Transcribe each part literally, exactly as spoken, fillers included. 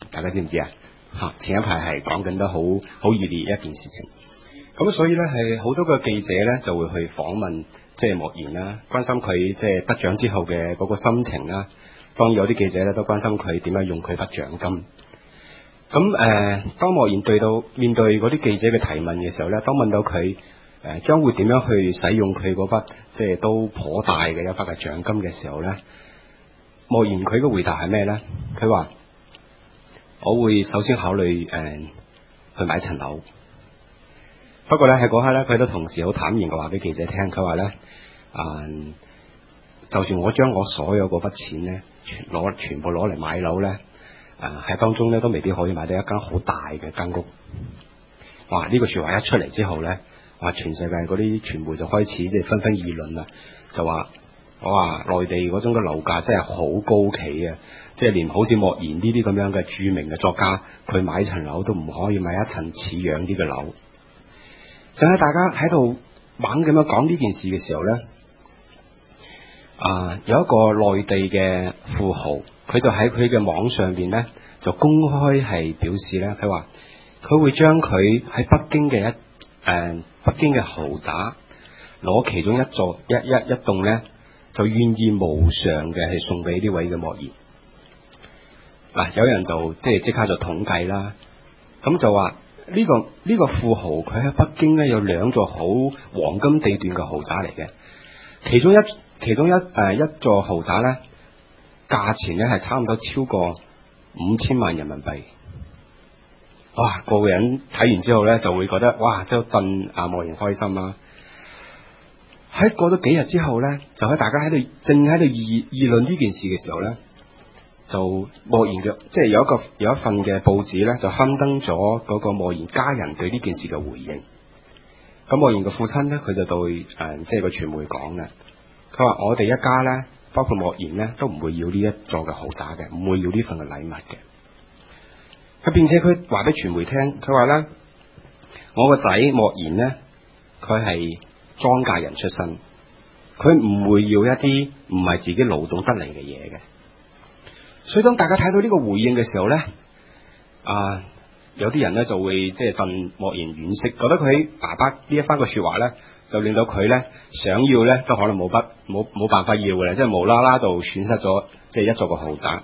大家知唔知啊？嚇，前一排係講緊得好好熱烈一件事情。咁所以咧係好多個記者咧就會去訪問即係莫言啦，關心佢即係得獎之後嘅嗰個心情啦。當然有啲記者咧都關心佢點樣用佢筆獎金。咁誒、呃，當莫言對到面對嗰啲記者嘅提問嘅時候咧，當問到佢誒將會點樣去使用佢嗰筆即係都頗大嘅一筆嘅獎金嘅時候咧，莫言佢嘅回答係咩咧？佢話：我會首先考慮誒、呃、去買層樓。不過咧喺嗰刻咧，佢都同時好坦然嘅話俾記者聽，佢話咧：啊、呃，就算我將我所有嗰筆錢咧，全攞全部攞嚟買樓咧，啊、呃、喺當中咧都未必可以買到一間好大嘅間屋。哇！呢個說話一出嚟之後咧，哇！全世界嗰啲傳媒就開始即係紛紛議論啦，就話：我話內地嗰種嘅樓價真係好高企啊！即係連好似莫言呢啲咁樣嘅著名嘅作家，佢買層樓都唔可以買一層似樣啲嘅樓。就喺大家喺度猛咁樣講呢件事嘅時候咧，啊，有一個內地嘅富豪，佢就喺佢嘅網上邊咧就公開係表示咧，佢話佢會將佢喺北京嘅一誒、呃、北京嘅豪宅攞其中一座一一一棟咧，就願意無償嘅係送俾呢位嘅莫言。嗱、啊，有人就即係即刻就統計啦，咁就話。呢、這個呢、這個富豪佢喺北京咧有兩座好黃金地段嘅豪宅嚟嘅，其中一其中一誒、呃、一座豪宅咧價錢咧係差唔多超過五千萬人民幣。哇！個個人睇完之後咧就會覺得哇，真係戥阿莫言開心啦。喺過咗幾日之後咧，就喺大家喺度正喺度議議論呢件事嘅時候咧。就莫言嘅，即係有一個有一份嘅報紙咧，就刊登咗嗰個莫言家人對呢件事嘅回應。咁莫言嘅父親咧，佢就對誒、呃、即係個傳媒講嘅，佢話我哋一家咧，包括莫言咧，都唔會要呢一座嘅豪宅嘅，唔會要呢份嘅禮物嘅。佢並且佢話俾傳媒聽，佢話咧，我個仔莫言咧，佢係莊稼人出身，佢唔會要一啲唔係自己勞動得嚟嘅嘢嘅。所以當大家睇到呢個回應嘅時候咧，啊，有啲人咧就會即係戥莫言惋惜，覺得佢爸爸呢一番嘅說話咧，就令到佢咧想要咧都可能冇不冇冇辦法要嘅啦，即係無啦啦就損失咗即係一座個豪宅。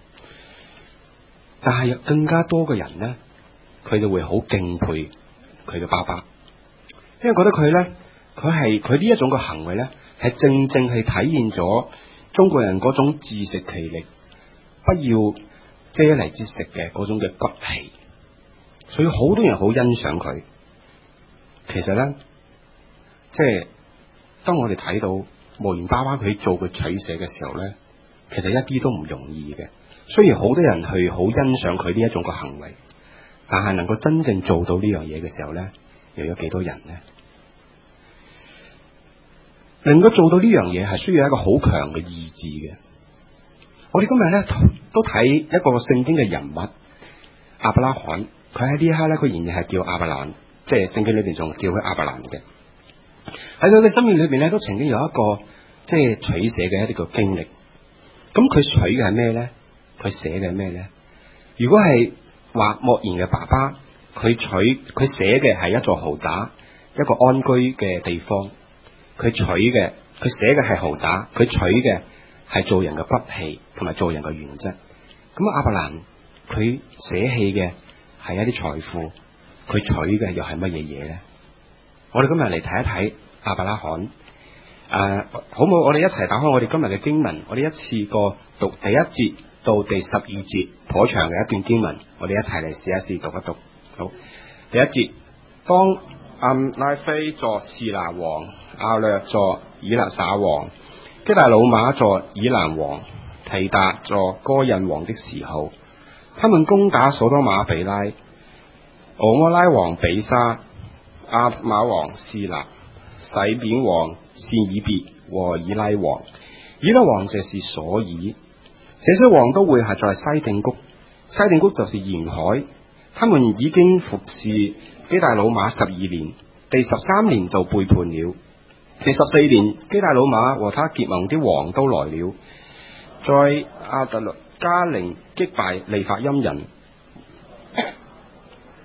但係更加多嘅人咧，佢就會好敬佩佢嘅爸爸，因為覺得佢咧，佢係佢呢一種嘅行為咧，係正正係體現咗中國人嗰種自食其力。不要遮嚟之食嘅嗰種嘅骨氣，所以好多人好欣賞佢。其實咧，即係當我哋睇到莫言爸爸佢做嘅取捨嘅時候咧，其實一啲都唔容易嘅。雖然好多人去好欣賞佢呢一種嘅行為，但係能夠真正做到呢樣嘢嘅時候咧，又有幾多人咧？能夠做到呢樣嘢係需要一個好強嘅意志嘅。我哋今日咧都睇一個聖經嘅人物亞伯拉罕，佢喺呢一刻咧，佢仍然係叫亞伯蘭，即係聖經裏邊仲叫佢亞伯蘭嘅。喺佢嘅生命裏邊咧，都曾經有一個即係取捨嘅一啲個經歷。咁佢取嘅係咩咧？佢寫嘅係咩咧？如果係話莫言嘅爸爸，佢取佢寫嘅係一座豪宅，一個安居嘅地方。佢取嘅，佢寫嘅係豪宅，佢取嘅係做人嘅骨氣同埋做人嘅原則。咁亞伯蘭佢捨棄嘅係一啲財富，佢取嘅又係乜嘢嘢咧？我哋今日嚟睇一睇亞伯拉罕。誒、呃，好唔好？我哋一齊打開我哋今日嘅經文，我哋一次過讀第一節到第十二節，頗長嘅一段經文，我哋一齊嚟試一試讀一讀。好，第一節，當暗拉菲作示拿王，亞略作以勒撒王，基大老馬作以蘭王，提達作哥印王的時候，他們攻打所多瑪比拉、俄摩拉王比沙、亞瑪王示拿、洗扁王善以別和以拉王。以拉王就是所以，這些王都會係在西定谷，西定谷就是沿海。他們已經服侍基大老馬十二年，第十三年就背叛了。第十四年，基大老馬和他結盟的王都來了，在亞特加寧擊敗利法音人，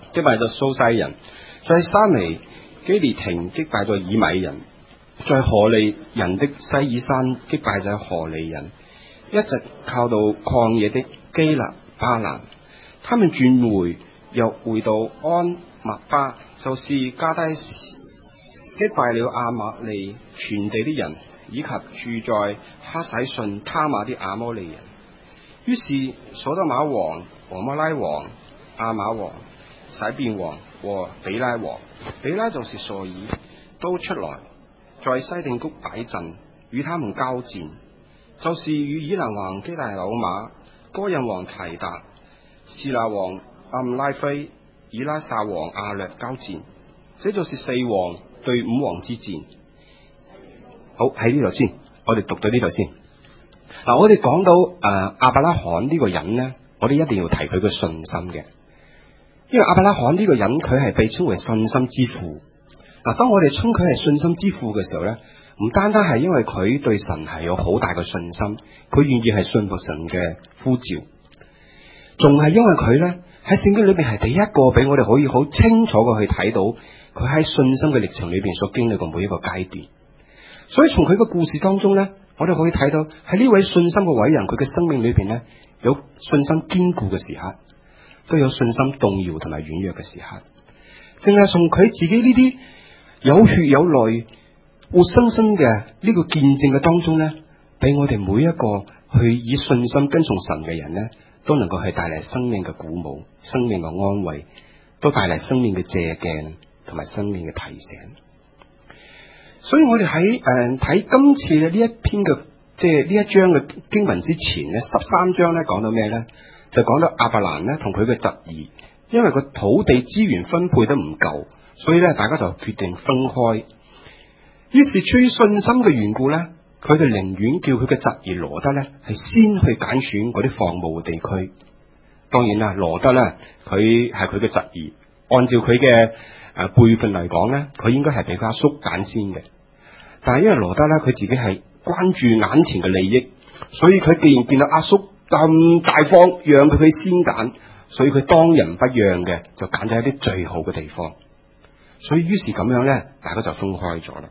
擊敗咗蘇西人，在山尼基列亭擊敗咗以米人，在何利人的西爾山擊敗咗何利人，一直靠到曠野的基勒巴蘭。他們轉回又回到安麥巴，就是加低時，擊敗了亞瑪利全地的人，以及住在哈洗遜他瑪的亞摩利人。於是所多瑪王、俄摩拉王、亞瑪王、洗便王和比拉王，比拉就是朔爾，都出來在西定谷擺陣，與他們交戰，就是與以蘭王基大魯瑪、哥印王提達、士拿王暗拉菲、以拉撒王亞略交戰。這就是四王對五王之戰。好，喺呢度先，我哋讀到呢度先。嗱、啊，我哋講到誒亞伯拉罕呢個人呢，我哋一定要提佢嘅信心嘅，因為亞伯拉罕呢個人佢係被稱為信心之父。嗱、啊，當我哋稱佢係信心之父嘅時候呢，唔單單係因為佢對神係有好大嘅信心，佢願意係信服神嘅呼召，仲係因為佢呢喺聖經裏邊係第一個俾我哋可以好清楚嘅去睇到佢喺信心嘅歷程裏邊所經歷過每一個階段。所以從佢嘅故事當中呢，我哋可以睇到喺呢位信心嘅偉人，佢嘅生命裏邊呢，有信心堅固嘅時刻，都有信心動搖同埋軟弱嘅時刻。淨係從佢自己呢啲有血有淚、活生生嘅呢個見證嘅當中呢，俾我哋每一個去以信心跟從神嘅人呢，都能夠係帶嚟生命嘅鼓舞、生命嘅安慰，都帶嚟生命嘅借鏡同埋生命嘅提醒。所以我哋喺誒睇今次嘅呢一篇嘅即係呢一章嘅經文之前呢，十三章咧講到咩咧？就講到亞伯蘭咧同佢嘅侄兒，因為個土地資源分配得唔夠，所以咧大家就決定分開。於是出於信心嘅緣故咧，佢哋寧願叫佢嘅侄兒羅德咧係先去揀選嗰啲放牧嘅地區。當然啦，羅德咧佢係佢嘅侄兒，按照佢嘅誒輩分嚟講咧，佢應該係俾佢阿叔揀先嘅。但係因為羅德咧佢自己係關注眼前嘅利益，所以佢既然見到阿叔咁大方，讓佢去先揀，所以佢當仁不讓嘅就揀咗一啲最好嘅地方。所以於是咁樣咧，大家就分開咗啦。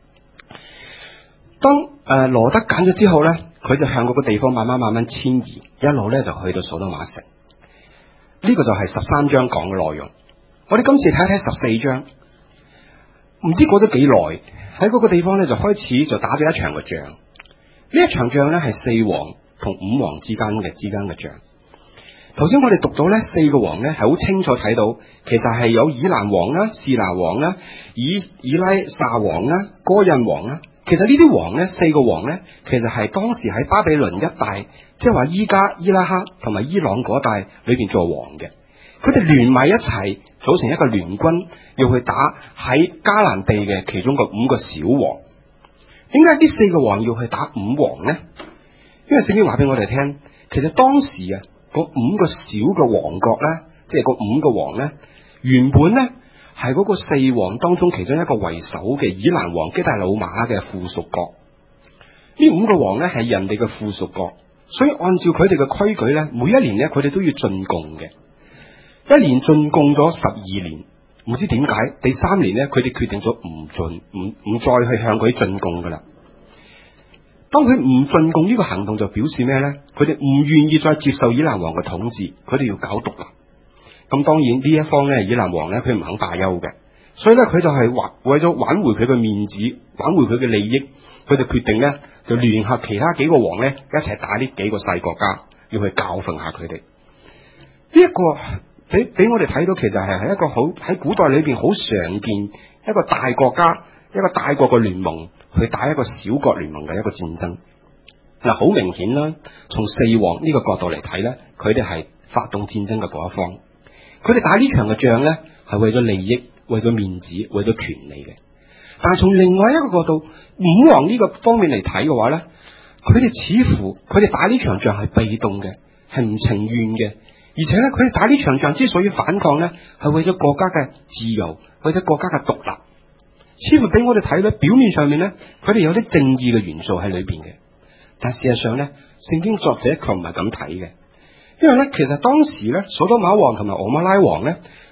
當誒、呃、羅德揀咗之後咧，佢就向嗰個地方慢慢慢慢遷移，一路咧就去到所多瑪城。呢、這個就係十三章講嘅內容。我哋今次睇睇十四章，唔知過咗幾耐，喺嗰個地方咧就開始就打咗一場嘅仗。呢一場仗咧係四王同五王之間嘅之間嘅仗。頭先我哋讀到咧四個王咧係好清楚睇到，其實係有以蘭王啦、士拿王啦、以以拉撒王啦、哥印王啦。其實呢啲王咧，四個王咧，其實係當時喺巴比倫一帶，即係話依家伊拉克同埋伊朗嗰帶裏邊做王嘅。佢哋聯埋一齊組成一個聯軍，要去打喺迦南地嘅其中嘅五個小王。點解呢四個王要去打五王呢？因為聖經話俾我哋聽，其實當時啊，嗰五個小嘅王國咧，即係嗰五個王咧，原本咧係嗰個四王當中其中一個為首嘅以蘭王基大魯瑪嘅附屬國。呢五個王咧係人哋嘅附屬國，所以按照佢哋嘅規矩咧，每一年咧佢哋都要進貢嘅。一年進貢咗十二年，唔知點解第三年咧，佢哋決定咗唔進，唔唔再去向佢進貢噶啦。當佢唔進貢呢個行動就表示咩咧？佢哋唔願意再接受以蘭王嘅統治，佢哋要搞獨立。咁當然呢一方咧，以蘭王咧佢唔肯罷休嘅，所以咧佢就係為為咗挽回佢嘅面子，挽回佢嘅利益，佢就決定咧就聯合其他幾個王咧一齊打呢幾個細國家，要去教訓下佢哋。呢一個俾俾我哋睇到，其實係係一個好喺古代裏邊好常見一個大國家一個大國嘅聯盟去打一個小國聯盟嘅一個戰爭。嗱，好明顯啦，從四王呢個角度嚟睇咧，佢哋係發動戰爭嘅嗰一方。佢哋打呢場嘅仗咧，係為咗利益、為咗面子、為咗權利嘅。但係從另外一個角度，五王呢個方面嚟睇嘅話咧，佢哋似乎佢哋打呢場仗係被動嘅，係唔情願嘅。而且咧，佢哋打呢場仗之所以反抗咧，係為咗國家嘅自由，為咗國家嘅獨立。似乎俾我哋睇咧，表面上面咧，佢哋有啲正義嘅元素喺裏邊嘅。但事實上咧，聖經作者卻唔係咁睇嘅。因為咧，其實當時咧，所多瑪王同埋俄摩拉王咧，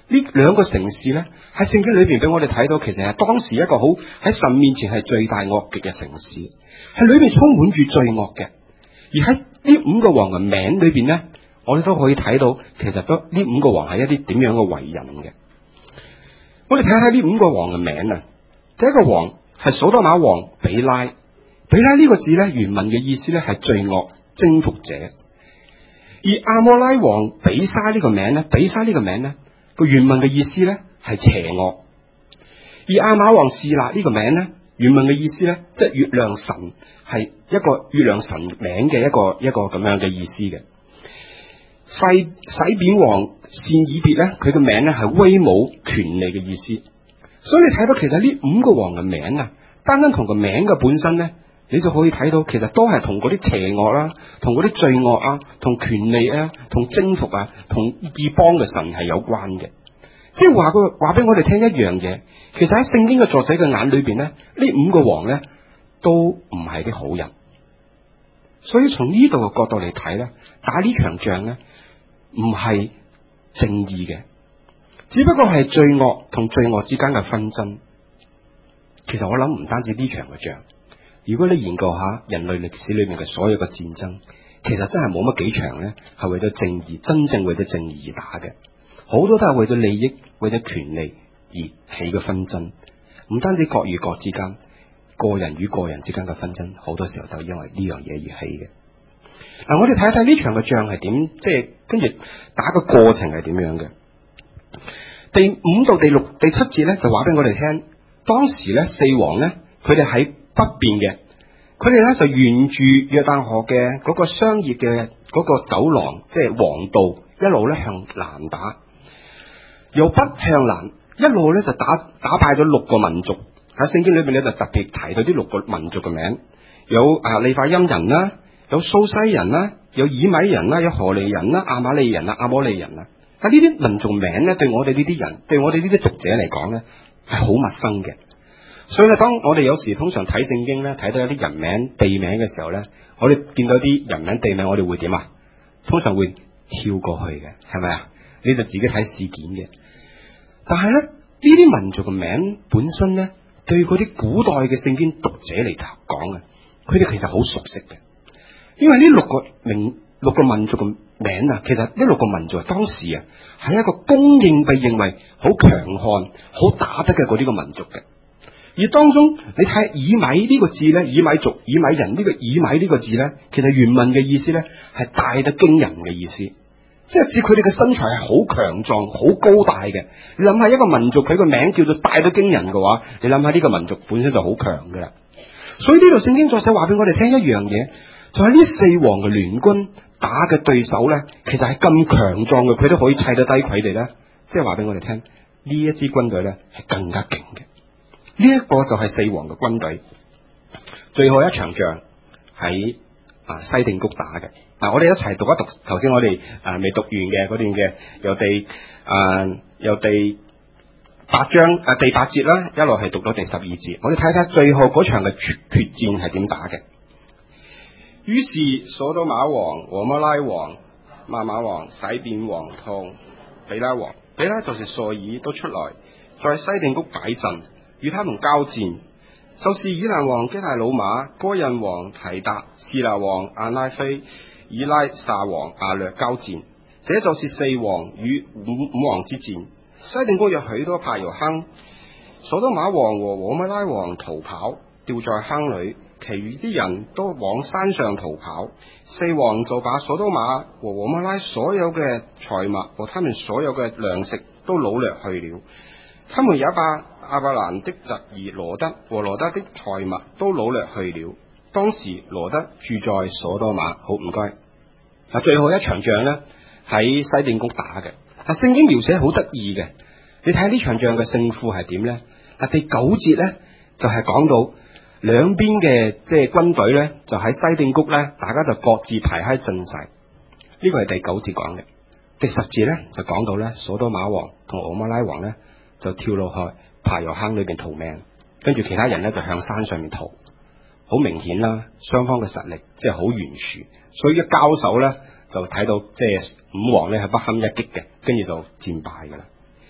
呢兩個城市咧，喺聖經裏邊俾我哋睇到，其實係當時一個好喺神面前係罪大惡極嘅城市，係裏邊充滿住罪惡嘅。而喺呢五個王嘅名裏邊咧，我哋都可以睇到，其實都呢五個王係一啲點樣嘅為人嘅。我哋睇下呢五個王嘅名啊，第一個王係所多瑪王比拉，比拉呢個字咧原文嘅意思咧係罪惡征服者。而亞摩拉王比沙呢個名咧，比沙呢個名咧個原文嘅意思咧係邪惡。而亞瑪王示勒呢個名咧，原文嘅意思咧即係月亮神，係一個月亮神名嘅一個一個咁樣嘅意思嘅。西洗扁王善以別咧，佢嘅名咧係威武權利嘅意思。所以你睇到其實呢五個王嘅名啊，單單同個名嘅本身咧，你就可以睇到，其實都係同嗰啲邪惡啦，同嗰啲罪惡啊，同權利啊，同征服啊，同異邦嘅神係有關嘅。即係話佢話俾我哋聽一樣嘢，其實喺聖經嘅作者嘅眼裏邊咧，呢五個王咧都唔係啲好人。所以從呢度嘅角度嚟睇咧，打呢場仗咧唔係正義嘅，只不過係罪惡同罪惡之間嘅紛爭。其實我諗唔單止呢場嘅仗，如果你研究下人類歷史裏面嘅所有嘅戰爭，其實真係冇乜幾場咧係為咗正義，真正為咗正義而打嘅，好多都係為咗利益、為咗權利而起嘅紛爭。唔單止國與國之間，個人與個人之間嘅紛爭，好多時候都係因為呢樣嘢而起嘅。嗱、啊，我哋睇睇呢場嘅仗係點，即係跟住打個過程係點樣嘅。第五到第六、第七節咧就話俾我哋聽，當時咧四王咧，佢哋喺北邊嘅，佢哋咧就沿住約旦河嘅嗰個商業嘅嗰個走廊，即係王道，一路咧向南打，由北向南，一路咧就打打敗咗六個民族。喺聖經裏邊咧就特別提到呢六個民族嘅名，有啊利法音人啦，有蘇西人啦，有以米人啦，有何利人啦，亞瑪利人啦，亞摩利人啦。啊，呢啲民族名咧，對我哋呢啲人，對我哋呢啲讀者嚟講咧，係好陌生嘅。所以咧，當我哋有時通常睇聖經咧，睇到有啲人名地名嘅時候咧，我哋見到啲人名地名，我哋會點啊？通常會跳過去嘅，係咪啊？你就自己睇事件嘅。但係咧，呢啲民族嘅名本身咧，對嗰啲古代嘅聖經讀者嚟講啊，佢哋其實好熟悉嘅，因為呢六個名六個民族嘅名啊，其實呢六個民族當時啊係一個公認被認為好強悍、好打得嘅嗰啲個民族嘅。而當中你睇以米呢個字咧，以米族、以米人呢個以米呢個字咧，其實原文嘅意思咧係大得驚人嘅意思，即係指佢哋嘅身材係好強壯、好高大嘅。你諗下一個民族佢個名叫做大得驚人嘅話，你諗下呢個民族本身就好強噶啦。所以呢度聖經作者話俾我哋聽一樣嘢，就係呢四王嘅聯軍打嘅對手咧，其實係咁強壯嘅，佢都可以砌得低佢哋咧。即係話俾我哋聽，呢一支軍隊咧係更加勁嘅。呢一個就係四王嘅軍隊，最後一場仗喺啊西定谷打嘅。嗱、啊，我哋一齊讀一讀頭先我哋啊未讀完嘅嗰段嘅由第啊由第八章啊第八節啦，一路係讀到第十二節。我哋睇睇最後嗰場嘅決決戰係點打嘅。於是所多瑪王、俄摩拉王、瑪瑪王、洗扁王同比拉王，比拉就是朔珥都出來，在西定谷擺陣，與他們交戰，就是以蘭王基大魯瑪、哥印王提達、示拿王亞拉菲、以拉撒王亞略交戰。這就是四王與五五王之戰。西定谷有許多柏油坑，所多瑪王和俄摩拉王逃跑，掉在坑裏，其餘啲人都往山上逃跑。四王就把所多瑪和俄摩拉所有嘅財物和他們所有嘅糧食都擄掠去了。他們也把亞伯蘭的侄兒羅德和羅德的財物都擄掠去了。當時羅德住在所多瑪。好，唔該。嗱，最後一場仗呢，喺西定谷打嘅。啊，聖經描寫好得意嘅，你睇下呢場仗嘅勝負係點呢？啊，第九節呢，就係、是、講到兩邊嘅即係軍隊呢，就喺西定谷呢，大家就各自排喺陣勢。呢個係第九節講嘅。第十節呢，就講到呢，所多瑪王同俄摩拉王呢，就跳落去柏油坑裏邊逃命，跟住其他人呢，就向山上面逃。好明顯啦，雙方嘅實力即係好懸殊，所以一交手呢，就睇到即係五王呢係不堪一擊嘅，跟住就戰敗噶啦。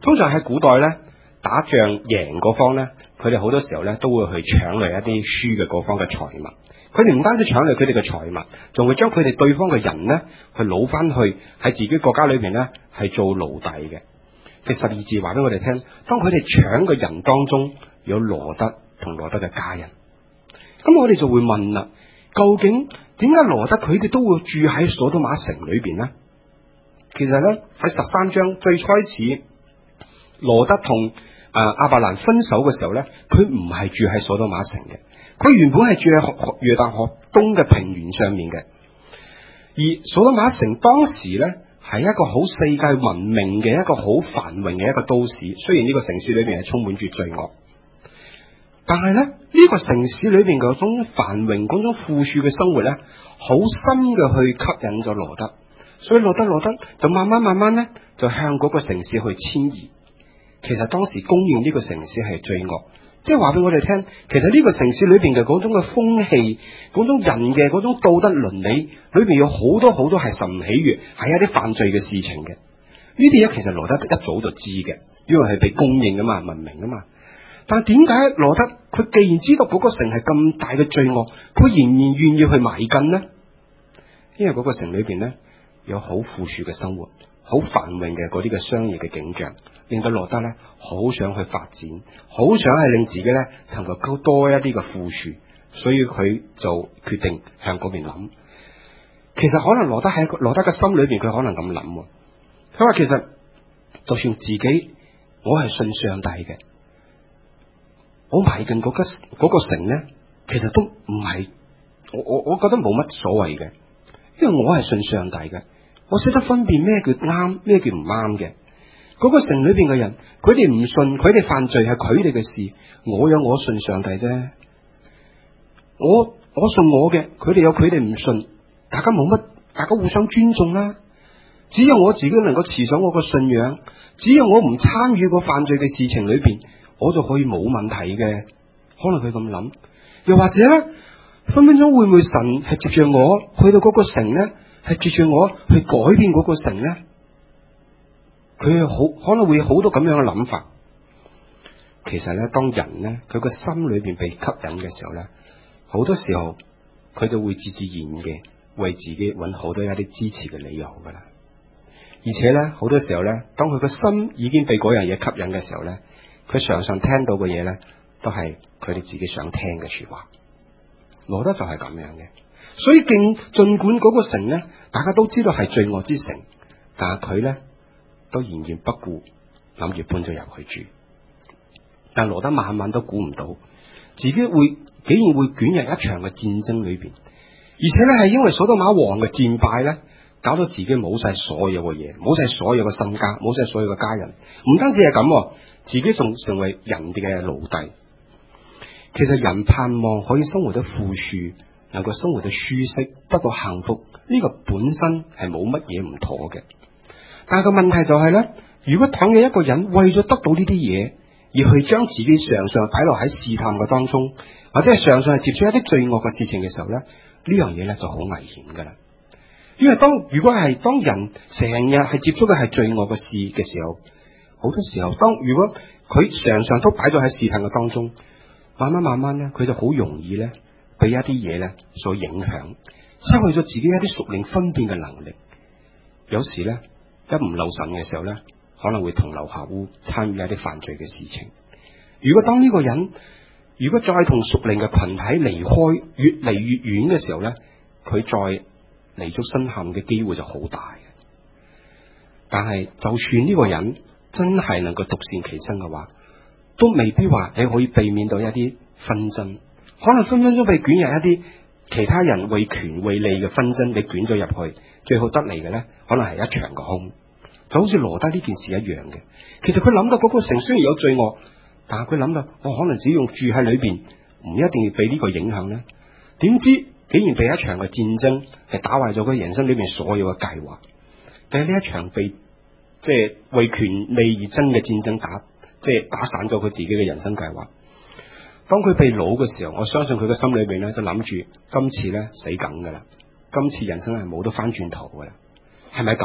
通常喺古代咧，打仗贏嗰方咧，佢哋好多時候咧都會去搶嚟一啲輸嘅嗰方嘅財物。佢哋唔單止搶嚟佢哋嘅財物，仲會將佢哋對方嘅人咧去擄翻去喺自己國家裏邊咧係做奴隸嘅。第十二節話俾我哋聽，當佢哋搶嘅人當中有羅德同羅德嘅家人，咁我哋就會問啦，究竟點解羅德佢哋都會住喺所多瑪城裏邊呢？其實咧喺十三章最開始，羅德同誒亞伯蘭分手嘅時候咧，佢唔係住喺所多瑪城嘅，佢原本係住喺約旦河東嘅平原上面嘅。而所多瑪城當時咧係一個好世界聞名嘅一個好繁榮嘅一個都市，雖然呢個城市裏邊係充滿住罪惡，但係咧呢、這個城市裏邊嗰種繁榮、嗰種富庶嘅生活咧，好深嘅去吸引咗羅德。所以羅德羅德就慢慢慢慢咧，就向嗰個城市去遷移。其實當時公認呢個城市係罪惡，即係話俾我哋聽，其實呢個城市裏邊嘅嗰種嘅風氣，嗰種人嘅嗰種道德倫理，裏邊有好多好多係神唔喜悅，係一啲犯罪嘅事情嘅。呢啲嘢其實羅德一早就知嘅，因為係被公認噶嘛，文明噶嘛。但係點解羅德佢既然知道嗰個城係咁大嘅罪惡，佢仍然願意去埋近呢？因為嗰個城裏邊咧，有好富庶嘅生活，好繁榮嘅嗰啲嘅商業嘅景象，令到羅德咧好想去發展，好想係令自己咧尋求多一啲嘅富庶，所以佢就決定向嗰邊諗。其實可能羅德喺羅德嘅心裏邊，佢可能咁諗，佢話其實就算自己我係信上帝嘅，我埋近嗰個嗰個城咧，其實都唔係我我我覺得冇乜所謂嘅，因為我係信上帝嘅。我識得分辨咩叫啱，咩叫唔啱嘅。嗰個城裏邊嘅人，佢哋唔信，佢哋犯罪係佢哋嘅事。我有我信上帝啫。我我信我嘅，佢哋有佢哋唔信，大家冇乜，大家互相尊重啦。只有我自己能夠持守我個信仰，只有我唔參與個犯罪嘅事情裏邊，我就可以冇問題嘅。可能佢咁諗，又或者咧，分分鐘會唔會神係接住我去到嗰個城咧？係接住我去改變嗰個城咧，佢好可能會有好多咁樣嘅諗法。其實咧，當人咧佢個心裏邊被吸引嘅時候咧，好多時候佢就會自自然嘅為自己揾好多一啲支持嘅理由噶啦。而且咧，好多時候咧，當佢個心已經被嗰樣嘢吸引嘅時候咧，佢常常聽到嘅嘢咧，都係佢哋自己想聽嘅說話。羅德就係咁樣嘅。所以盡盡管嗰個城咧，大家都知道係罪惡之城，但係佢咧都仍然不顧，諗住搬咗入去住。但羅德晚晚都估唔到，自己會竟然會捲入一場嘅戰爭裏邊，而且咧係因為所多瑪王嘅戰敗咧，搞到自己冇晒所有嘅嘢，冇晒所有嘅身家，冇晒所有嘅家人。唔單止係咁，自己仲成為人哋嘅奴隸。其實人盼望可以生活得富庶，能夠生活得舒適，得到幸福，呢個本身係冇乜嘢唔妥嘅。但係個問題就係咧，如果倘若一個人為咗得到呢啲嘢，而去將自己常常擺落喺試探嘅當中，或者係常常係接觸一啲罪惡嘅事情嘅時候咧，呢樣嘢咧就好危險噶啦。因為當如果係當人成日係接觸嘅係罪惡嘅事嘅時候，好多時候當如果佢常常都擺咗喺試探嘅當中，慢慢慢慢咧，佢就好容易咧被一啲嘢咧所影響，失去咗自己一啲屬靈分辨嘅能力。有時咧一唔留神嘅時候咧，可能會同流合污，參與一啲犯罪嘅事情。如果當呢個人如果再同屬靈嘅群體離開越嚟越遠嘅時候咧，佢再離足身陷嘅機會就好大。但係就算呢個人真係能夠獨善其身嘅話，都未必話你可以避免到一啲紛爭，可能分分鐘被捲入一啲其他人為權為利嘅紛爭，你捲咗入去，最後得嚟嘅咧，可能係一場嘅空，就好似羅德呢件事一樣嘅。其實佢諗到嗰個城雖然有罪惡，但係佢諗到我可能只用住喺裏邊，唔一定要被呢個影響咧。點知竟然被一場嘅戰爭係打壞咗佢人生裏邊所有嘅計劃，但係呢一場被即係為權利而爭嘅戰爭打。即係打散咗佢自己嘅人生計劃。當佢被擄嘅時候，我相信佢嘅心裏邊咧就諗住今次咧死梗噶啦，今次人生係冇得翻轉頭噶啦。係咪咁咧？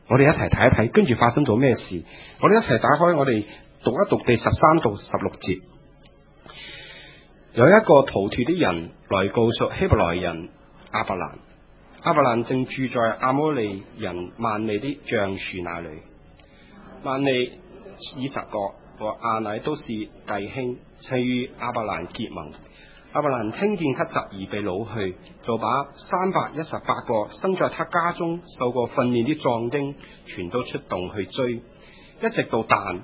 我哋一齊睇一睇，跟住發生咗咩事？我哋一齊打開，我哋讀一讀第十三到十六節。有一個逃脫的人來告訴希伯來人亞伯蘭，亞伯蘭正住在阿摩利人曼利的橡樹那裏。曼利、以實各和亞乃都是弟兄，曾與亞伯蘭結盟。亞伯蘭聽見他侄兒被擄去，就把三百一十八個生在他家中受過訓練的壯丁全都出動去追，一直到但。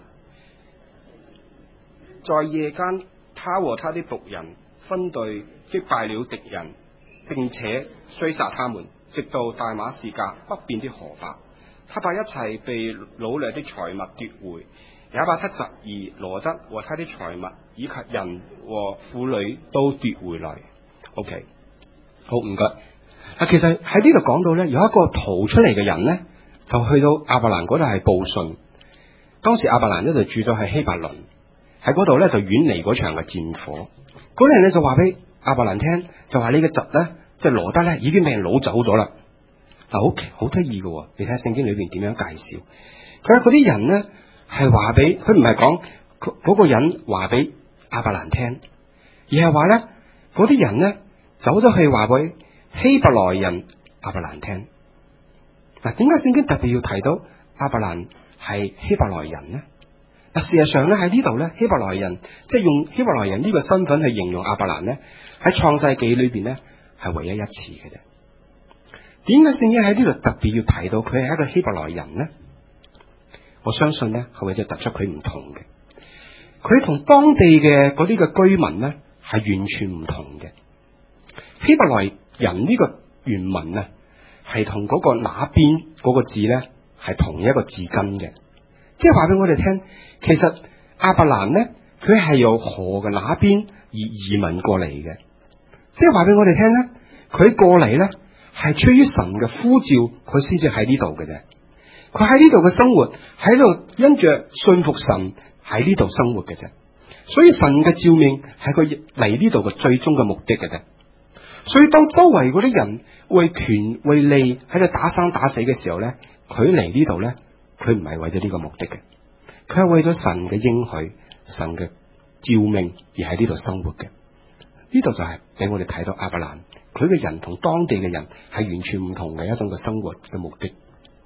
在夜間，他和他的僕人分隊擊敗了敵人，並且追殺他們，直到大馬士革北邊的河伯。他把一切被擄掠的財物奪回，也把他侄兒羅得和他的財物以及人和婦女都奪回來。OK， 好，唔該。啊，其實喺呢度講到呢，有一個逃出嚟嘅人呢，就去到亞伯蘭嗰度係報信。當時亞伯蘭呢就住咗喺希伯倫，喺嗰度呢就遠離嗰場嘅戰火。嗰啲人呢就話俾亞伯蘭聽，就話呢個侄呢，即係羅得呢已經俾人擄走咗啦。嗱，好好得意嘅，你睇下聖經裏邊點樣介紹。佢話嗰啲人呢係話俾佢，唔係講嗰個人話俾亞伯蘭聽，而係話咧嗰啲人呢走咗去話俾希伯來人亞伯蘭聽。嗱，點解聖經特別要提到亞伯蘭係希伯來人呢？嗱，事實上咧喺呢度咧，希伯來人即係用希伯來人呢個身份去形容亞伯蘭呢，喺創世紀裏邊呢係唯一一次嘅啫。點解聖經喺呢度特別要提到佢係一個希伯來人呢？我相信呢係為咗突出佢唔同嘅，佢同當地嘅嗰啲嘅居民呢係完全唔同嘅。希伯來人呢個原文呢係同嗰個那邊嗰個字呢係同一個字根嘅，即係話俾我哋聽，其實亞伯蘭呢佢係由河嘅那邊而移民過嚟嘅，即係話俾我哋聽呢，佢過嚟呢係出於神嘅呼召，佢先至喺呢度嘅啫。佢喺呢度嘅生活，喺度因着信服神喺呢度生活嘅啫。所以神嘅召命係佢嚟呢度嘅最終嘅目的嘅啫。所以當周圍嗰啲人為權為利喺度打生打死嘅時候咧，佢嚟呢度咧，佢唔係為咗呢個目的嘅，佢係為咗神嘅應許、神嘅召命而喺呢度生活嘅。呢度就係俾我哋睇到亞伯蘭，佢嘅人同當地嘅人係完全唔同嘅一種嘅生活嘅目的。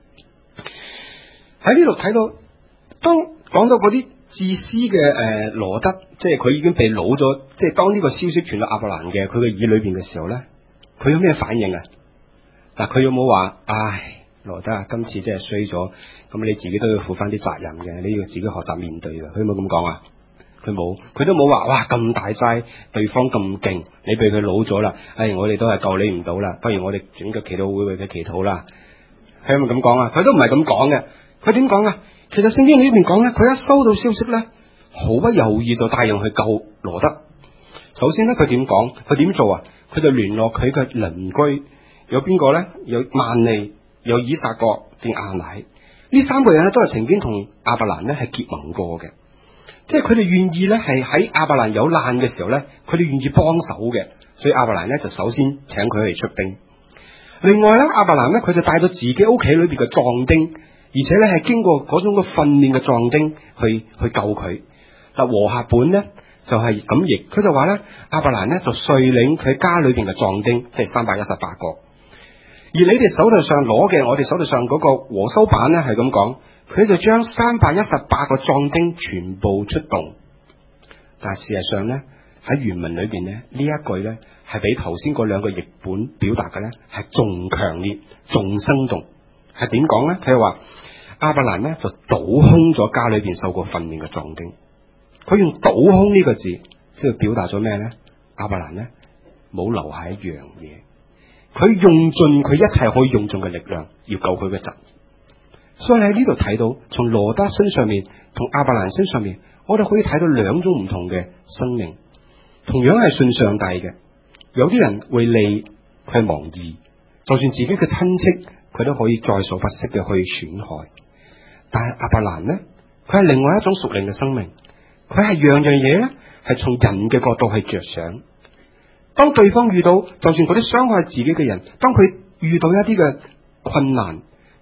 喺呢度睇到，當講到嗰啲自私嘅誒羅得，即係佢已經被擄咗，即係當呢個消息傳到亞伯蘭嘅佢嘅耳裏邊嘅時候咧，佢有咩反應啊？嗱，佢有冇話唉，羅得啊，今次真係衰咗，咁你自己都要負翻啲責任嘅，你要自己學習面對嘅。佢有冇咁講啊？佢冇，佢都冇話哇咁大劑，對方咁勁，你被佢擄咗啦，唉，我哋都係救你唔到啦，不如我哋整個祈禱會為佢祈禱啦。佢有冇咁講啊？佢都唔係咁講嘅。佢點講啊？其實聖經裏邊講咧，佢一收到消息咧，毫不猶豫就帶人去救羅得。首先咧，佢點講？佢點做啊？佢就聯絡佢嘅鄰居，有邊個咧？有曼利，有以撒各定亞乃，呢三個人咧都係曾經同亞伯蘭咧係結盟過嘅，即係佢哋願意咧係喺亞伯蘭有難嘅時候咧，佢哋願意幫手嘅，所以亞伯蘭咧就首先請佢嚟出兵。另外咧，亞伯蘭咧佢就帶咗自己屋企裏邊嘅壯丁。而且咧係經過嗰種嘅訓練嘅壯丁去去救佢。嗱，和合本咧就係咁譯，佢就話咧亞伯蘭咧就率領佢家裏邊嘅壯丁，即係三百一十八個。而你哋手頭上攞嘅，我哋手頭上嗰個和修版咧係咁講，佢就將三百一十八個壯丁全部出動。但係事實上咧喺原文裏邊咧呢一句咧係比頭先嗰兩個譯本表達嘅咧係仲強烈、仲生動。係點講咧？佢話亞伯蘭咧就倒空咗家裏邊受過訓練嘅壯丁。佢用倒空呢個字，即係表達咗咩咧？亞伯蘭咧冇留下一樣嘢，佢用盡佢一切可以用盡嘅力量，要救佢嘅侄。所以你喺呢度睇到，從羅得身上面同亞伯蘭身上面，我哋可以睇到兩種唔同嘅生命，同樣係信上帝嘅。有啲人為利佢係忘義，就算自己嘅親戚，佢都可以在所不惜嘅去損害。但係亞伯蘭呢，佢係另外一種屬靈嘅生命，佢係樣樣嘢咧係從人嘅角度去着想。當對方遇到，就算嗰啲傷害自己嘅人，當佢遇到一啲嘅困難，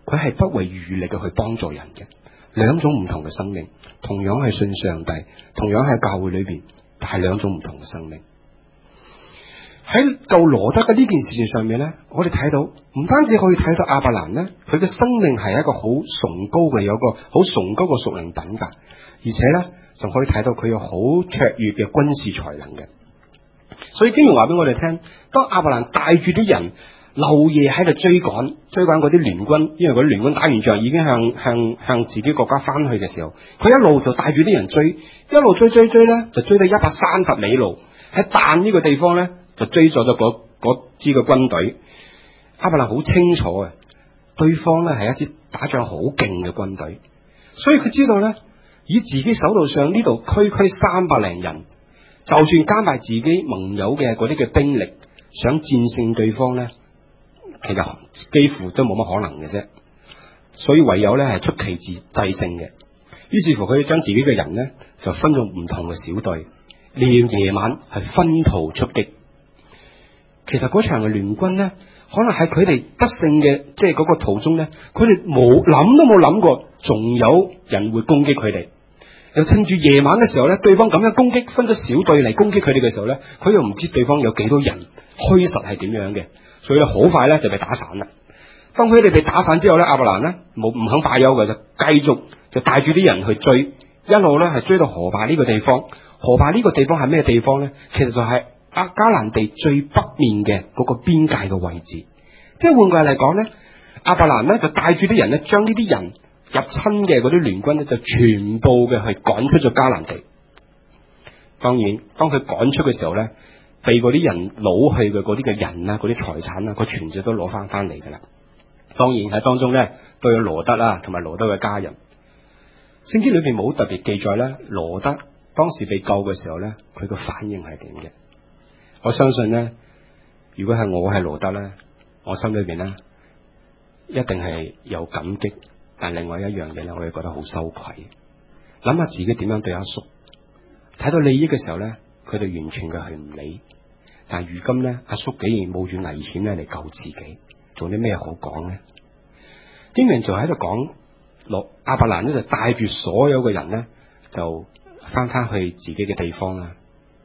佢係不遺餘力嘅去幫助人嘅。兩種唔同嘅生命，同樣係信上帝，同樣喺教會裏邊，但係兩種唔同嘅生命。喺救羅德嘅呢件事情上面咧，我哋睇到唔單止可以睇到亞伯蘭咧，佢嘅生命係一個好崇高嘅，有個好崇高嘅屬靈品格，而且咧仲可以睇到佢有好卓越嘅軍事才能嘅。所以經文話俾我哋聽，當亞伯蘭帶住啲人漏夜喺度追趕追趕嗰啲聯軍，因為嗰啲聯軍打完仗已經向向向自己國家翻去嘅時候，佢一路就帶住啲人追，一路追追追咧，就追到一百三十里路，喺但呢個地方咧就追咗咗嗰嗰支嘅軍隊。亞伯蘭好清楚嘅，對方咧係一支打仗好勁嘅軍隊，所以佢知道咧，以自己手頭上呢度區區三百零人，就算加埋自己盟友嘅嗰啲嘅兵力，想戰勝對方咧，其實幾乎都冇乜可能嘅啫。所以唯有咧係出奇制制勝嘅。於是乎佢將自己嘅人咧就分咗唔同嘅小隊，連夜晚係分途出擊。其實嗰場嘅聯軍咧，可能係佢哋得勝嘅，即係嗰個途中咧，佢哋冇諗都冇諗過，仲有人會攻擊佢哋。又趁住夜晚嘅時候咧，對方咁樣攻擊，分咗小隊嚟攻擊佢哋嘅時候咧，佢又唔知對方有幾多人，虛實係點樣嘅，所以咧好快咧就被打散啦。當佢哋被打散之後咧，亞伯蘭咧冇唔肯罷休嘅，就繼續就帶住啲人去追，一路咧係追到河伯呢個地方。河伯呢個地方係咩地方咧？其實就係阿迦南地最北面嘅嗰個邊界嘅位置。即係換句嚟講咧，亞伯蘭咧就帶住啲人咧，將呢啲人入侵嘅嗰啲聯軍咧，就全部嘅去趕出咗迦南地。當然，當佢趕出嘅時候咧，被嗰啲人攞去嘅嗰啲嘅人啊，嗰啲財產啊，佢全部都攞翻翻嚟噶啦。當然喺當中咧，都有羅德啦，同埋羅德嘅家人。聖經裏邊冇特別記載咧，羅德當時被救嘅時候咧，佢個反應係點嘅？我相信咧，如果係我係羅德咧，我心裏邊咧一定係有感激，但另外一樣嘢咧，我亦覺得好羞愧。諗下自己點樣對阿叔，睇到利益嘅時候咧，佢哋完全嘅係唔理。但如今咧，阿叔竟然冒住危險咧嚟救自己，做啲咩好講咧？經文就喺度講，羅亞伯蘭咧就帶住所有嘅人咧，就翻翻去自己嘅地方啦。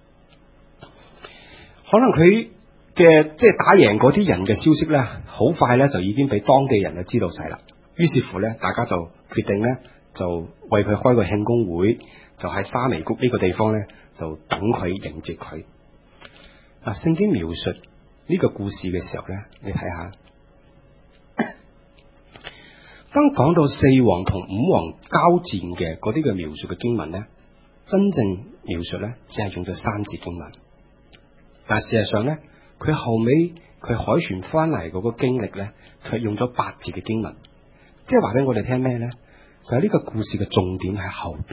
可能佢嘅即係打贏嗰啲人嘅消息咧，好快咧就已經俾當地人就知道晒啦。於是乎咧，大家就決定咧，就為佢開個慶功會，就喺沙彌谷呢個地方咧，就等佢迎接佢。嗱，聖經描述呢個故事嘅時候咧，你睇下，當講到四王同五王交戰嘅嗰啲嘅描述嘅經文咧，真正描述咧只係用咗三節經文，但事實上咧，佢後尾佢海船翻嚟嗰個經歷咧，佢用咗八節嘅經文，即係話俾我哋聽咩咧？就係呢個故事嘅重點喺後邊，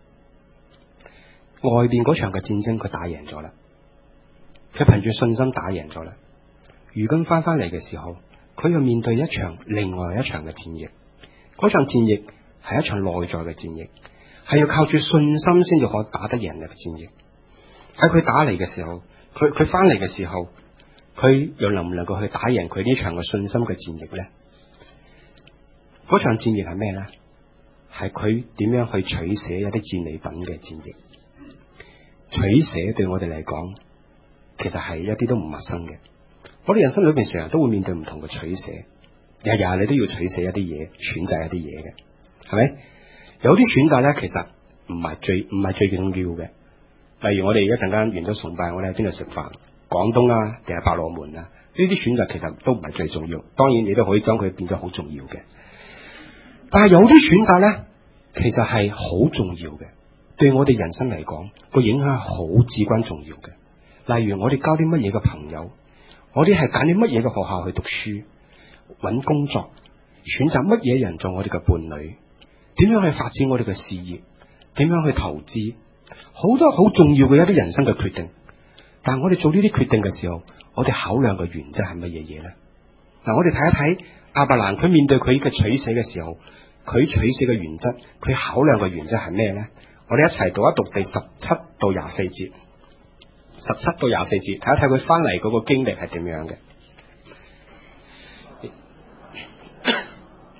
外邊嗰場嘅戰爭佢打贏咗啦，佢憑住信心打贏咗啦。如今翻翻嚟嘅時候，佢要面對一場另外一場嘅戰役，嗰場戰役係一場內在嘅戰役，係要靠住信心先至可以打得贏嘅戰役。喺佢打嚟嘅時候，佢佢翻嚟嘅時候，佢又能唔能夠去打贏佢呢場嘅信心嘅戰役咧？嗰場戰役係咩咧？係佢點樣去取捨一啲戰利品嘅戰役？取捨對我哋嚟講，其實係一啲都唔陌生嘅。我哋人生裏邊成日都會面對唔同嘅取捨，日日你都要取捨一啲嘢，選擇一啲嘢嘅，係咪？有啲選擇咧，其實唔係最唔係最重要嘅。例如我哋一陣間完咗崇拜，我哋喺邊度食飯？廣東啊，定係百樂門啊？呢啲選擇其實都唔係最重要。當然你都可以將佢變咗好重要嘅。但係有啲選擇咧，其實係好重要嘅，對我哋人生嚟講個影響好至關重要嘅。例如我哋交啲乜嘢嘅朋友，我哋係揀啲乜嘢嘅學校去讀書、揾工作，選擇乜嘢人做我哋嘅伴侶，點樣去發展我哋嘅事業，點樣去投資，好多好重要嘅一啲人生嘅決定。但係我哋做呢啲決定嘅時候，我哋考量嘅原則係乜嘢嘢咧？嗱，我哋睇一睇亞伯蘭佢面對佢嘅取捨嘅時候，佢取捨嘅原則，佢考量嘅原則係咩咧？我哋一齊讀一讀第十七到廿四節，十七到廿四節，睇一睇佢翻嚟嗰個經歷係點樣嘅。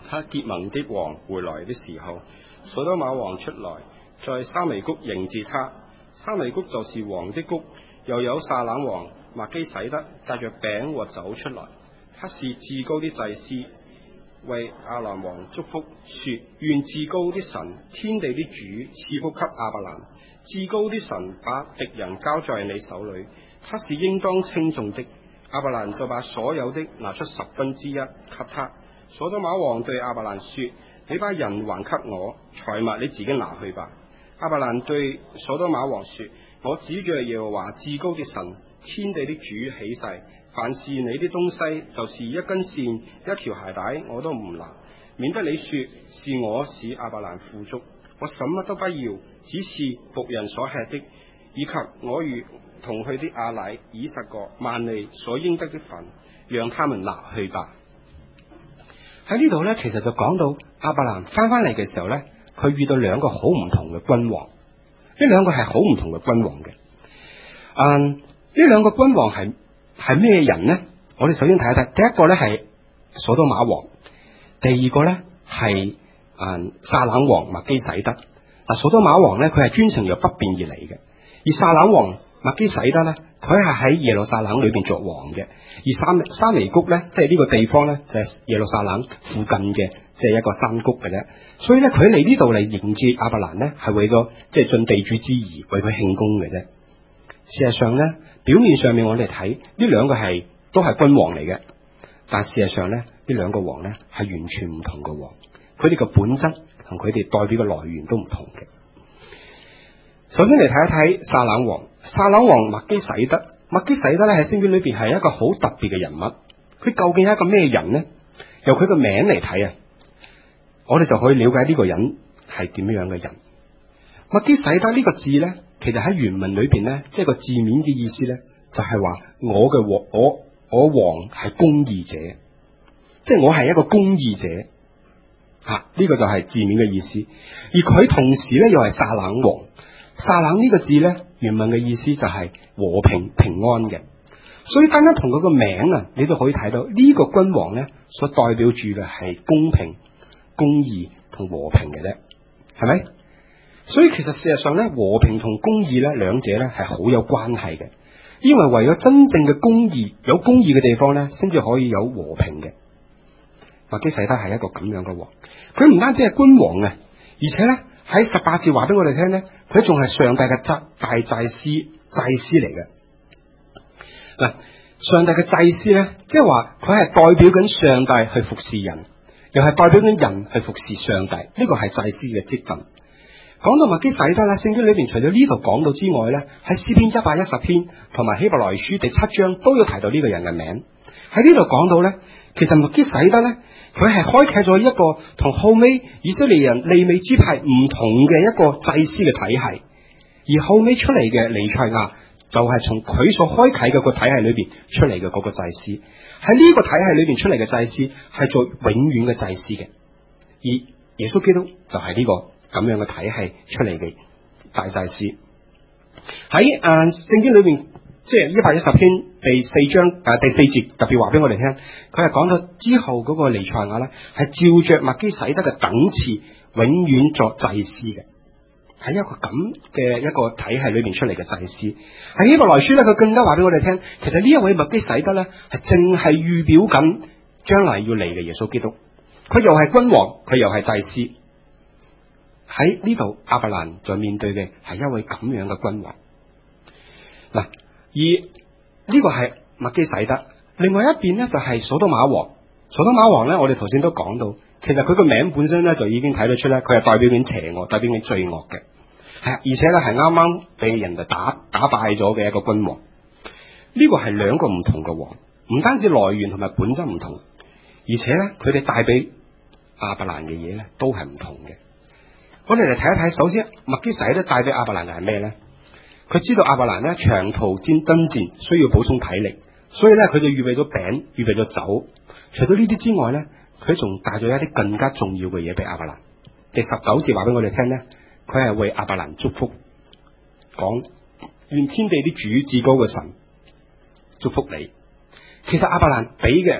他結盟的王回來的時候，所多瑪王出來，在沙彌谷迎接他。沙彌谷就是王的谷，又有撒冷王麥基洗德帶着餅和酒出來。他是至高的祭司，為亞蘭王祝福，說：願至高的神，天地的主賜福給亞伯蘭。至高的神把敵人交在你手裏，他是應當稱頌的。亞伯蘭就把所有的拿出十分之一給他。所多瑪王對亞伯蘭說：你把人還給我，財物你自己拿去吧。亞伯蘭對所多瑪王說：我指着耶和華至高的神，天地的主起誓，凡是你的東西，就是一根線、一條鞋帶，我都唔拿，免得你說是我使亞伯蘭富足。我什麼都不要，只是僕人所吃的，以及我與同去的亞乃、以實各、萬利所應得的份，讓他們拿去吧。 喺呢度呢，其實就講到亞伯蘭翻翻嚟嘅時候呢，佢遇到兩個好唔同嘅君王，呢兩個係好唔同嘅君王嘅。嗯，呢兩個君王係係咩人呢？我哋首先睇一睇，第一個呢係所多瑪王，第二個呢係嗯撒冷王麥基洗德。嗱，所多瑪王呢，佢係專程由北邊而嚟嘅，而撒冷王麥基洗德呢，佢係喺耶路撒冷裏邊作王嘅。而沙沙彌谷咧，即係呢個地方咧，就係、是、耶路撒冷附近嘅，即係一個山谷嘅啫。所以咧，佢嚟呢度嚟迎接亞伯蘭咧，係為咗即係盡地主之誼，為佢慶功嘅啫。事實上咧，表面上面我哋睇呢兩個係都係君王嚟嘅，但事實上咧，呢兩個王咧係完全唔同嘅王，佢哋嘅本質同佢哋代表嘅來源都唔同嘅。首先嚟睇一睇撒冷王，撒冷王麥基洗德。麥基洗德咧喺聖經裏邊係一個好特別嘅人物，佢究竟係一個咩人呢？由佢個名嚟睇啊，我哋就可以了解呢個人係點樣嘅人。麥基洗德呢個字咧，其實喺原文裏邊咧，即係個字面嘅意思咧，就係話我嘅王，我我王係公義者，即係我係一個公義者，吓、啊、呢、這個就係字面嘅意思。而佢同時咧又係撒冷王，撒冷呢個字咧，原文嘅意思就係和平平安嘅，所以單單同佢個名啊，你都可以睇到呢個君王咧，所代表住嘅係公平、公義同和平嘅啫，係咪？所以其實事實上咧，和平同公義咧，兩者咧係好有關係嘅，因為唯有真正嘅公義，有公義嘅地方咧，先至可以有和平嘅。麥基洗德係一個咁樣嘅王，佢唔單止係君王啊，而且咧。喺十八節話俾我哋聽咧，佢仲係上帝嘅祭大祭司祭司嚟嘅。嗱，上帝嘅祭司咧，即係話佢係代表緊上帝去服侍人，又係代表緊人去服侍上帝。呢個係祭司嘅職分。講到麥基洗德咧，聖經裏邊除咗呢度講到之外咧，喺詩篇一百一十篇同埋希伯來書第七章都有提到呢個人嘅名。喺呢度講到咧，其實麥基洗德咧。佢係開啟咗一個同後尾以色列人利未支派唔同嘅一個祭司嘅體系，而後尾出嚟嘅彌賽亞就係從佢所開啟嘅個體系裏邊出嚟嘅嗰個祭司。喺呢個體系裏邊出嚟嘅祭司係做永遠嘅祭司嘅，而耶穌基督就係呢個咁樣嘅體系出嚟嘅大祭司。喺誒聖經裏邊。即係一百一十篇第四章誒、呃、第四節特別話俾我哋聽，佢係講到之後嗰個彌賽亞咧係照着麥基洗德嘅等次，永遠作祭司嘅，喺一個咁嘅一個體系裏邊出嚟嘅祭司。喺希伯來書咧，佢更加話俾我哋聽，其實呢一位麥基洗德咧係淨係預表緊將來要嚟嘅耶穌基督，佢又係君王，佢又係祭司。喺呢度亞伯蘭在面對嘅係一位咁樣嘅君王嗱。而呢個係麥基洗德，另外一邊咧就係所多瑪王。所多瑪王咧，我哋頭先都講到，其實佢個名本身咧就已經睇得出咧，佢係代表緊邪惡，代表緊罪惡嘅，係而且咧係啱啱被人哋打打敗咗嘅一個君王。呢個係兩個唔同嘅王，唔單止來源同埋本質唔同，而且咧佢哋帶俾亞伯蘭嘅嘢咧都係唔同嘅。我哋嚟睇一睇，首先麥基洗德帶俾亞伯蘭嘅係咩咧？佢知道亞伯蘭咧長途戰爭戰需要補充體力，所以咧佢就預備咗餅，預備咗酒。除咗呢啲之外咧，佢仲帶咗一啲更加重要嘅嘢俾亞伯蘭。第十九節話俾我哋聽咧，佢係為亞伯蘭祝福，講願天地啲主至高嘅神祝福你。其實亞伯蘭俾嘅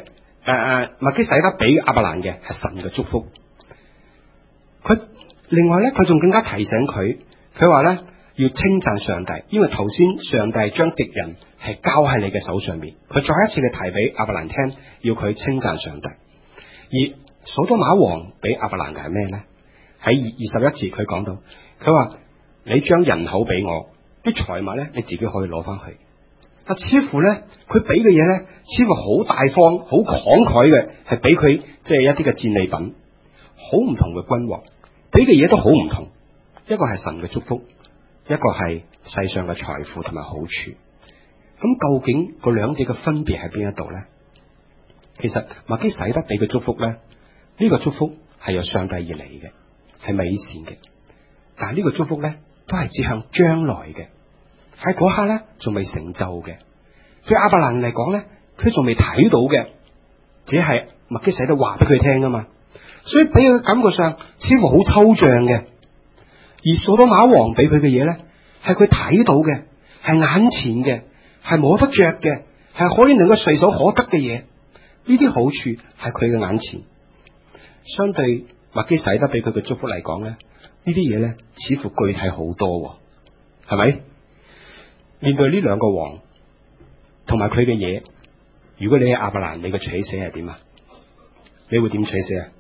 誒麥基洗德俾亞伯蘭嘅係神嘅祝福。佢另外咧，佢仲更加提醒佢，佢話咧要稱讚上帝，因為頭先上帝將敵人係交喺你嘅手上面。佢再一次嘅提俾亞伯蘭聽，要佢稱讚上帝。而所多瑪王俾亞伯蘭嘅係咩咧？喺二二十一節佢講到，佢話你將人口俾我，啲財物咧你自己可以攞翻去。啊，似乎咧佢俾嘅嘢咧，似乎好大方、好慷慨嘅，係俾佢即係一啲嘅戰利品，好唔同嘅君王俾嘅嘢都好唔同。一個係神嘅祝福，一個係世上嘅財富同埋好處。咁究竟個兩者嘅分別喺邊一度咧？其實麥基洗德俾嘅祝福咧，呢個祝福係由上帝而嚟嘅，係美善嘅。但係呢個祝福咧，都係指向將來嘅。喺嗰刻咧，仲未成就嘅。對亞伯蘭嚟講咧，佢仲未睇到嘅，只係麥基洗德話俾佢聽啊嘛。所以俾佢感覺上似乎好抽象嘅。而所多瑪王俾佢嘅嘢咧，係佢睇到嘅，係眼前嘅，係摸得着嘅，係可以能夠隨手可得嘅嘢。呢啲好處係佢嘅眼前。相對麥基洗德俾佢嘅祝福嚟講咧，呢啲嘢咧似乎具體好多，係咪？面對呢兩個王同埋佢嘅嘢，如果你係亞伯蘭，你嘅取捨係點啊？你會點取捨啊？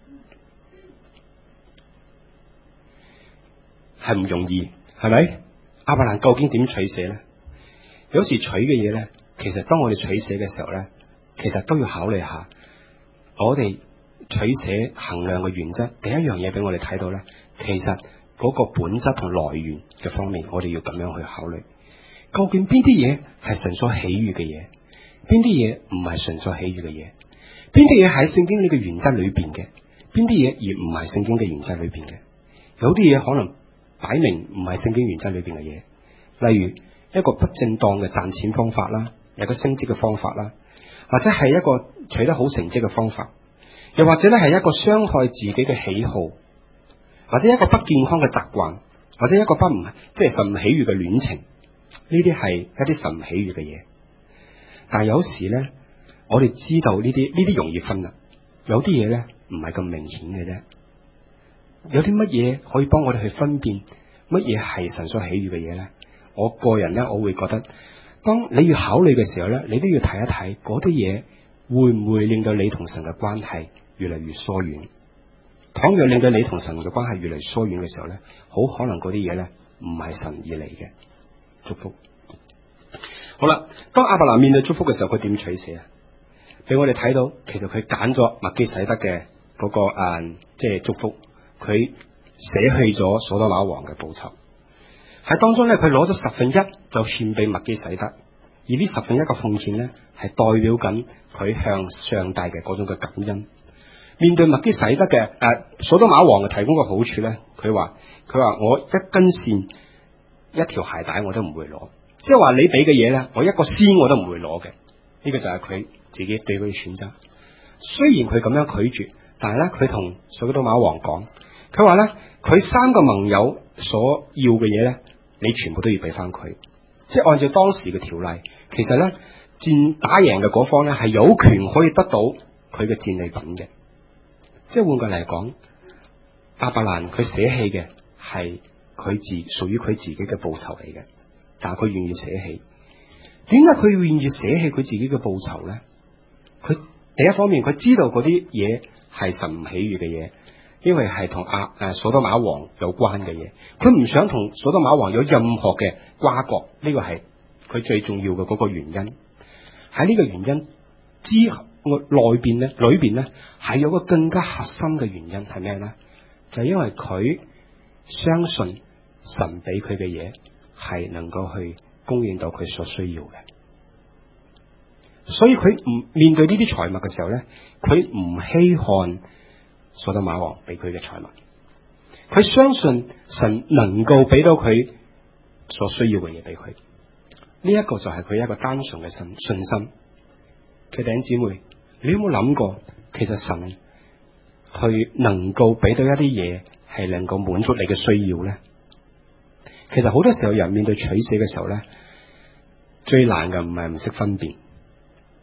係唔容易，係咪？亞伯蘭究竟點取捨咧？有時取嘅嘢咧，其實當我哋取捨嘅時候咧，其實都要考慮下我哋取捨衡量嘅原則。第一樣嘢俾我哋睇到咧，其實嗰個本質同來源嘅方面，我哋要咁樣去考慮。究竟邊啲嘢係神所喜悅嘅嘢，邊啲嘢唔係神所喜悅嘅嘢？邊啲嘢喺聖經呢個原則裏邊嘅，邊啲嘢而唔係聖經嘅原則裏邊嘅？有啲嘢可能擺明唔係聖經原則裏邊嘅嘢，例如一個不正當嘅賺錢方法啦，有個升職嘅方法啦，或者係一個取得好成績嘅方法，又或者咧係一個傷害自己嘅喜好，或者一個不健康嘅習慣，或者一個不唔即係神唔喜悅嘅戀情。呢啲係一啲神唔喜悅嘅嘢，但係有時咧，我哋知道呢啲呢啲容易分啦。有啲嘢咧唔係咁明顯嘅啫。有啲乜嘢可以幫我哋去分辨乜嘢係神所喜悅嘅嘢咧？我個人咧，我會覺得，當你要考慮嘅時候咧，你都要睇一睇嗰啲嘢會唔會令到你同神嘅關係越嚟越疏遠。倘若令到你同神嘅關係越嚟越疏遠嘅時候咧，好可能嗰啲嘢咧唔係神而嚟嘅祝福。好啦，當亞伯蘭面對祝福嘅時候，佢點取捨啊？俾我哋睇到，其實佢揀咗麥基洗德嘅嗰、那個誒，即、呃、係、就是、祝福，佢捨棄咗所多瑪王嘅報酬。喺當中咧，佢攞咗十分一就獻俾麥基洗德，而呢十分一嘅奉獻咧，係代表緊佢向上帝嘅嗰種嘅感恩。面對麥基洗德嘅誒、呃、所多瑪王嘅提供嘅好處咧，佢話佢話我一根線，一條鞋帶我都唔會攞，即係話你俾嘅嘢咧，我一個仙我都唔會攞嘅。呢個就係佢自己對佢嘅選擇。雖然佢咁樣拒絕，但係咧佢同所多瑪王講，佢話咧佢三個盟友所要嘅嘢咧，你全部都要俾翻佢。即係按照當時嘅條例，其實咧戰打贏嘅嗰方咧係有權可以得到佢嘅戰利品嘅。即係換句嚟講，亞伯蘭佢捨棄嘅係佢自屬於佢自己嘅報酬嚟嘅，但係佢願意捨棄。點解佢願意捨棄佢自己嘅報酬咧？佢第一方面佢知道嗰啲嘢係神唔喜悅嘅嘢，因為係同亞誒所多瑪王有關嘅嘢，佢唔想同所多瑪王有任何嘅瓜葛，呢個係佢最重要嘅嗰個原因。喺呢個原因之內邊咧，裏邊咧係有個更加核心嘅原因係咩咧？就係因為佢相信神俾佢嘅嘢係能夠去供應到佢所需要嘅，所以佢唔面對呢啲財物嘅時候咧，佢唔稀罕所多瑪王俾佢嘅財物，佢相信神能夠俾到佢所需要嘅嘢俾佢。呢一個就係佢一個單純嘅信信心。佢弟兄姊妹，你有冇諗過，其實神去能夠俾到一啲嘢係能夠滿足你嘅需要咧？其實好多時候人面對取捨嘅時候咧，最難嘅唔係唔識分辨，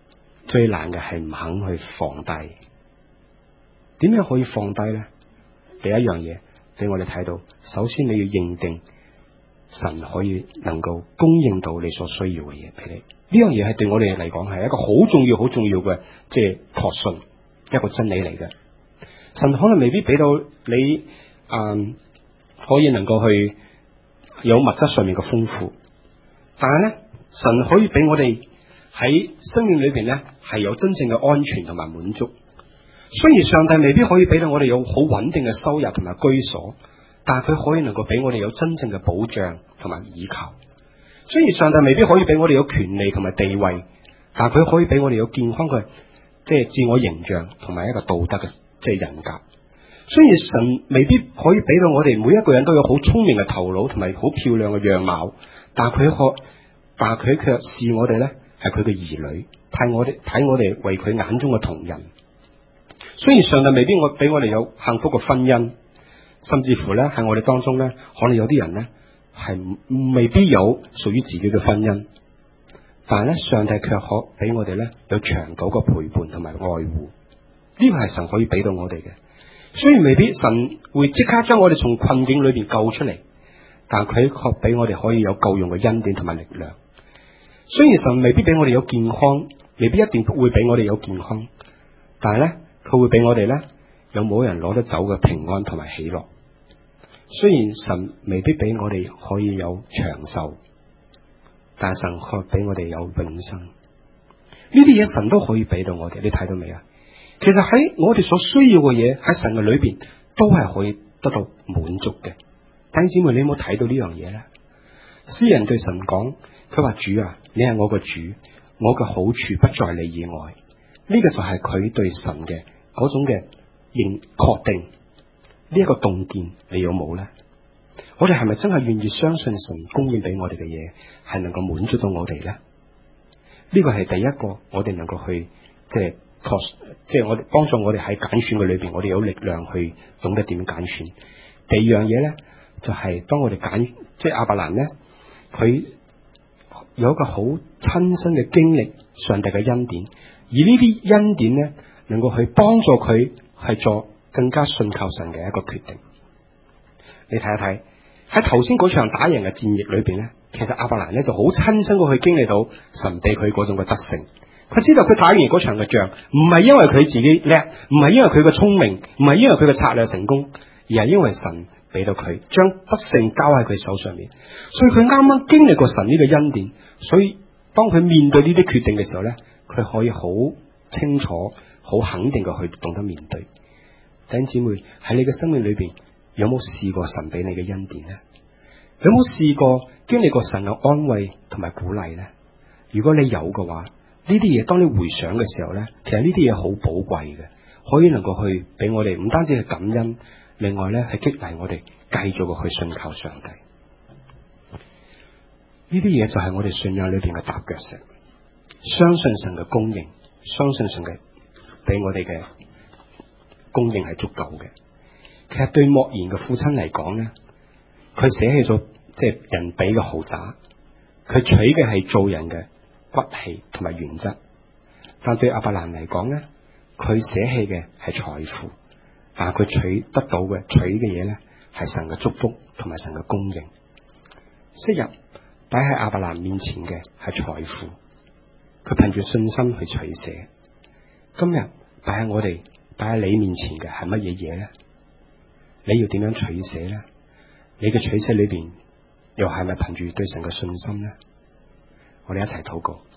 最難嘅係唔肯去放低。點樣可以放低呢？第一樣嘢俾我哋睇到，首先你要認定神可以能夠供應到你所需要嘅嘢俾你。呢樣嘢係對我哋嚟講係一個好重要、好重要嘅，即係確信一個真理嚟嘅。神可能未必俾到你，嗯，可以能夠去有物質上面嘅豐富，但係咧，神可以俾我哋喺生命裏邊咧係有真正嘅安全同埋滿足。雖然上帝未必可以俾到我哋有好穩定嘅收入同埋居所，但係佢可以能夠俾我哋有真正嘅保障同埋依靠。雖然上帝未必可以俾我哋有權利同埋地位，但係佢可以俾我哋有健康嘅即係自我形象同埋一個道德嘅即係人格。雖然神未必可以俾到我哋每一個人都有好聰明嘅頭腦同埋好漂亮嘅樣貌，但係佢可，但係佢卻視我哋咧係佢嘅兒女，睇我哋睇我哋為佢眼中嘅同人。雖然上帝未必我俾我哋有幸福嘅婚姻，甚至乎咧喺我哋當中咧，可能有啲人咧係未必有屬於自己嘅婚姻，但係咧上帝卻可俾我哋咧有長久嘅陪伴同埋愛護。呢個係神可以俾到我哋嘅。雖然未必神會即刻將我哋從困境裏邊救出嚟，但佢確俾我哋可以有夠用嘅恩典同埋力量。雖然神未必俾我哋有健康，未必一定會俾我哋有健康，但係咧佢會俾我哋咧有冇人攞得走嘅平安同埋喜樂。雖然神未必俾我哋可以有長壽，但係神確俾我哋有永生。呢啲嘢神都可以俾到我哋，你睇到未啊？其實喺我哋所需要嘅嘢喺神嘅裏邊都係可以得到滿足嘅。弟兄姊妹，你有冇睇到呢樣嘢咧？詩人對神講，佢話主啊，你係我個主，我嘅好處不在你以外。呢個就係佢對神嘅嗰種嘅認確定。呢一個洞見你有冇咧？我哋係咪真係願意相信神供應俾我哋嘅嘢係能夠滿足到我哋咧？呢個係第一個我哋能夠去即係確即係我哋幫助我哋喺揀選嘅裏邊，我哋有力量去懂得點揀選。第二樣嘢咧就係、是、當我哋揀即係亞伯蘭咧，佢有一個好親身嘅經歷上帝嘅恩典，而呢啲恩典咧能夠去幫助佢係做更加信靠神嘅一個決定。你睇一睇喺頭先嗰場打贏嘅戰役裏邊咧，其實亞伯蘭咧就好親身過去經歷到神俾佢嗰種嘅得勝。佢知道佢打完嗰場嘅仗，唔係因為佢自己叻，唔係因為佢嘅聰明，唔係因為佢嘅策略成功，而係因為神俾到佢將得勝交喺佢手上面。所以佢啱啱經歷過神呢個恩典，所以當佢面對呢啲決定嘅時候咧，佢可以好清楚、好肯定嘅去懂得面對。弟兄姊妹，喺你嘅生命裏邊有冇試過神俾你嘅恩典呢？有冇試過經歷過神嘅安慰同埋鼓勵呢？如果你有嘅話，呢啲嘢當你回想嘅時候呢，其實呢啲嘢好寶貴嘅，可以能夠去俾我哋唔單止係感恩，另外呢係激勵我哋繼續嘅去信靠上帝。呢啲嘢就係我哋信仰裏邊嘅踏腳石，相信神嘅供應，相信神嘅俾我哋嘅供應係足夠嘅。其實對莫言嘅父親嚟講呢，佢捨棄咗即係人俾嘅豪宅，佢取嘅係做人嘅骨氣同埋原則。但對亞伯蘭嚟講呢，佢捨棄嘅係財富，但係佢取得到嘅取嘅嘢呢，係神嘅祝福同埋神嘅供應。昔日擺喺亞伯蘭面前嘅係財富，佢憑住信心去取捨。今日擺喺我哋擺喺你面前嘅係乜嘢嘢呢？你要點樣取捨呢？你嘅取捨裏邊又係咪憑住對神嘅信心呢？我哋一齊禱告。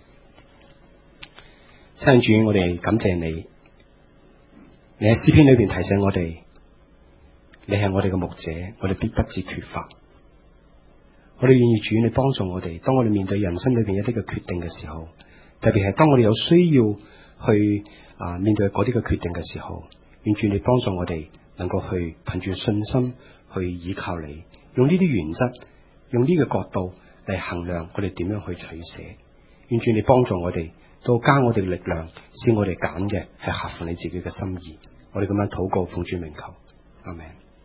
親主，我哋感謝你，你喺詩篇裏邊提醒我哋，你係我哋嘅牧者，我哋必不致缺乏。我哋願意主你幫助我哋，當我哋面對人生裏邊一啲嘅決定嘅時候，特別係當我哋有需要去啊面對嗰啲嘅決定嘅時候，願主你幫助我哋能夠去憑住信心去依靠你，用呢啲原則，用呢個角度嚟衡量我哋點樣去取捨。願主你幫助我哋，到加我哋力量，使我哋揀嘅係合乎你自己嘅心意。我哋咁樣禱告，奉主名求，阿們。